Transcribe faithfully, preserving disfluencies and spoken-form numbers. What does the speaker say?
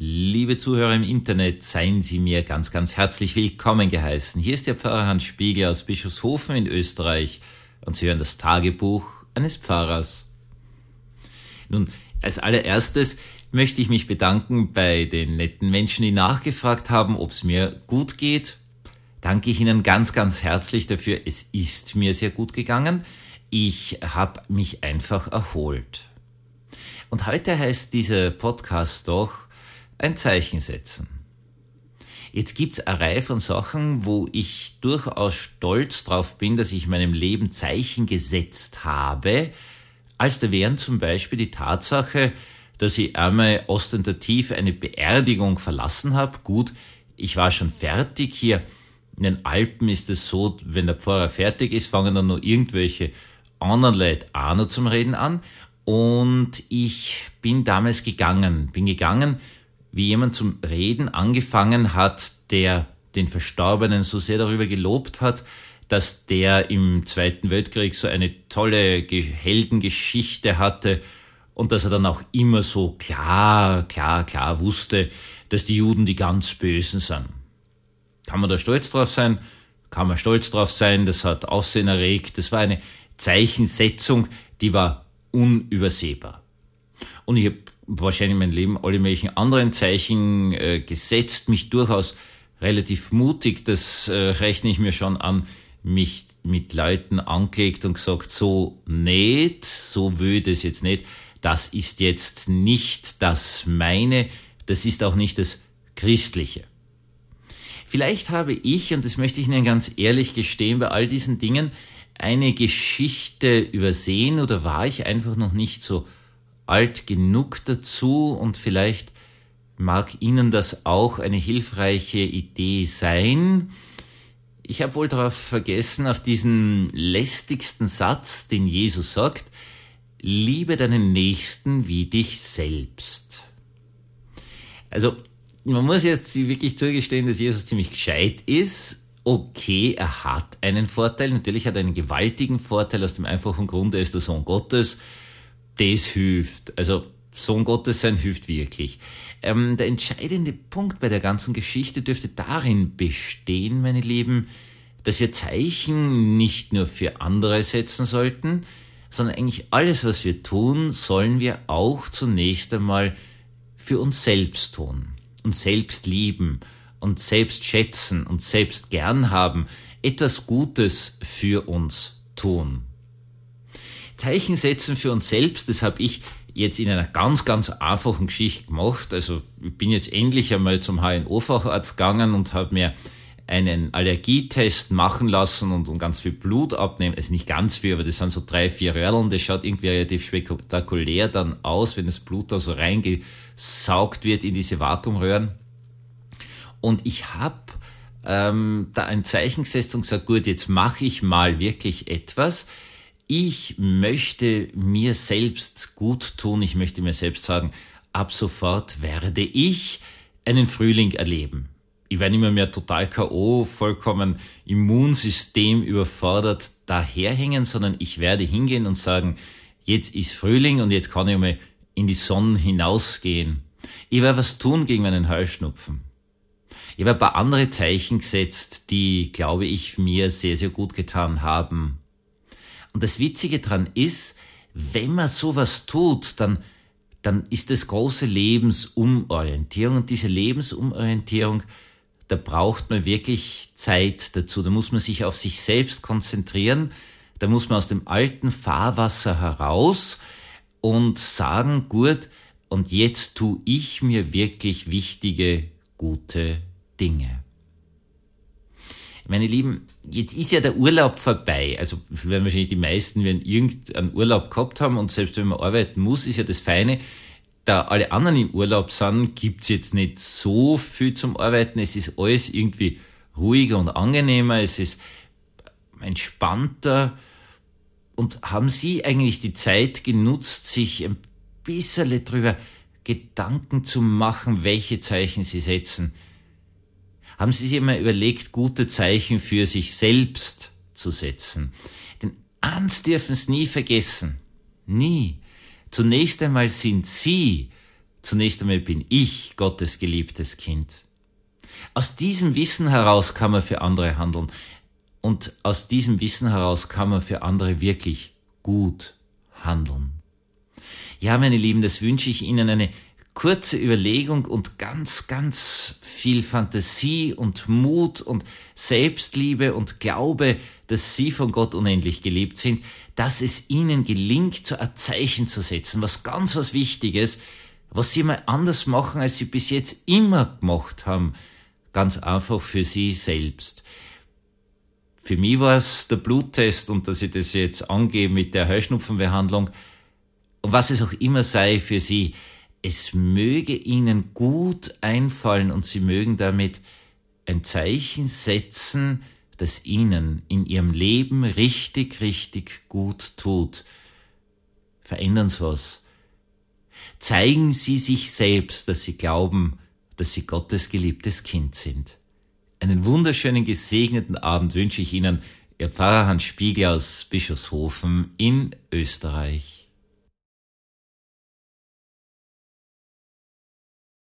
Liebe Zuhörer im Internet, seien Sie mir ganz, ganz herzlich willkommen geheißen. Hier ist der Pfarrer Hans Spiegel aus Bischofshofen in Österreich und Sie hören das Tagebuch eines Pfarrers. Nun, als allererstes möchte ich mich bedanken bei den netten Menschen, die nachgefragt haben, ob es mir gut geht. Danke ich Ihnen ganz, ganz herzlich dafür. Es ist mir sehr gut gegangen. Ich habe mich einfach erholt. Und heute heißt dieser Podcast doch ein Zeichen setzen. Jetzt gibt's eine Reihe von Sachen, wo ich durchaus stolz drauf bin, dass ich in meinem Leben Zeichen gesetzt habe, als da wären zum Beispiel die Tatsache, dass ich einmal ostentativ eine Beerdigung verlassen habe. Gut, ich war schon fertig. Hier in den Alpen ist es so, wenn der Pfarrer fertig ist, fangen dann noch irgendwelche anderen Leute auch noch zum Reden an. Und ich bin damals gegangen, bin gegangen, wie jemand zum Reden angefangen hat, der den Verstorbenen so sehr darüber gelobt hat, dass der im Zweiten Weltkrieg so eine tolle Heldengeschichte hatte und dass er dann auch immer so klar, klar, klar wusste, dass die Juden die ganz Bösen sind. Kann man da stolz drauf sein? Kann man stolz drauf sein? Das hat Aufsehen erregt. Das war eine Zeichensetzung, die war unübersehbar. Und ich habe wahrscheinlich in meinem Leben alle möglichen anderen Zeichen äh, gesetzt, mich durchaus relativ mutig, das äh, rechne ich mir schon an, mich mit Leuten angelegt und gesagt, so nicht, so will ich das jetzt nicht, das ist jetzt nicht das meine, das ist auch nicht das Christliche. Vielleicht habe ich, und das möchte ich Ihnen ganz ehrlich gestehen, bei all diesen Dingen eine Geschichte übersehen oder war ich einfach noch nicht so alt genug dazu und vielleicht mag Ihnen das auch eine hilfreiche Idee sein. Ich habe wohl darauf vergessen, auf diesen lästigsten Satz, den Jesus sagt, liebe deinen Nächsten wie dich selbst. Also, man muss jetzt wirklich zugestehen, dass Jesus ziemlich gescheit ist. Okay, er hat einen Vorteil. Natürlich hat er einen gewaltigen Vorteil aus dem einfachen Grund, er ist der Sohn Gottes. Das hilft. Also Sohn Gottes sein hilft wirklich. Ähm, der entscheidende Punkt bei der ganzen Geschichte dürfte darin bestehen, meine Lieben, dass wir Zeichen nicht nur für andere setzen sollten, sondern eigentlich alles, was wir tun, sollen wir auch zunächst einmal für uns selbst tun. Uns selbst lieben, uns selbst schätzen, uns selbst gern haben, etwas Gutes für uns tun. Zeichen setzen für uns selbst, das habe ich jetzt in einer ganz, ganz einfachen Geschichte gemacht. Also ich bin jetzt endlich einmal zum H N O-Facharzt gegangen und habe mir einen Allergietest machen lassen und, und ganz viel Blut abnehmen. Also nicht ganz viel, aber das sind so drei, vier Röhrlen. Das schaut irgendwie relativ spektakulär dann aus, wenn das Blut da so reingesaugt wird in diese Vakuumröhren. Und ich habe ähm, da ein Zeichen gesetzt und gesagt, gut, jetzt mache ich mal wirklich etwas. Ich möchte mir selbst gut tun, ich möchte mir selbst sagen, ab sofort werde ich einen Frühling erleben. Ich werde nicht mehr, mehr total K O, vollkommen Immunsystem überfordert daherhängen, sondern ich werde hingehen und sagen, jetzt ist Frühling und jetzt kann ich mal in die Sonne hinausgehen. Ich werde was tun gegen meinen Heuschnupfen. Ich habe ein paar andere Zeichen gesetzt, die, glaube ich, mir sehr, sehr gut getan haben. Und das Witzige dran ist, wenn man sowas tut, dann, dann ist das große Lebensumorientierung. Und diese Lebensumorientierung, da braucht man wirklich Zeit dazu. Da muss man sich auf sich selbst konzentrieren. Da muss man aus dem alten Fahrwasser heraus und sagen, gut, und jetzt tue ich mir wirklich wichtige, gute Dinge. Meine Lieben, jetzt ist ja der Urlaub vorbei. Also werden wahrscheinlich die meisten, wenn irgendeinen Urlaub gehabt haben und selbst wenn man arbeiten muss, ist ja das Feine, da alle anderen im Urlaub sind, gibt's jetzt nicht so viel zum Arbeiten. Es ist alles irgendwie ruhiger und angenehmer, es ist entspannter. Und haben Sie eigentlich die Zeit genutzt, sich ein bisschen drüber Gedanken zu machen, welche Zeichen Sie setzen? Haben Sie sich immer überlegt, gute Zeichen für sich selbst zu setzen? Denn eins dürfen Sie nie vergessen. Nie. Zunächst einmal sind Sie Zunächst einmal bin ich Gottes geliebtes Kind. Aus diesem Wissen heraus kann man für andere handeln. Und aus diesem Wissen heraus kann man für andere wirklich gut handeln. Ja, meine Lieben, das wünsche ich Ihnen, eine kurze Überlegung und ganz, ganz viel Fantasie und Mut und Selbstliebe und Glaube, dass Sie von Gott unendlich geliebt sind, dass es Ihnen gelingt, so ein Zeichen zu setzen, was ganz was Wichtiges, was Sie mal anders machen, als Sie bis jetzt immer gemacht haben, ganz einfach für Sie selbst. Für mich war es der Bluttest und dass ich das jetzt angebe mit der Heuschnupfenbehandlung und was es auch immer sei für Sie, es möge Ihnen gut einfallen und Sie mögen damit ein Zeichen setzen, das Ihnen in Ihrem Leben richtig, richtig gut tut. Verändern Sie was. Zeigen Sie sich selbst, dass Sie glauben, dass Sie Gottes geliebtes Kind sind. Einen wunderschönen, gesegneten Abend wünsche ich Ihnen, Ihr Pfarrer Hans Spiegel aus Bischofshofen in Österreich.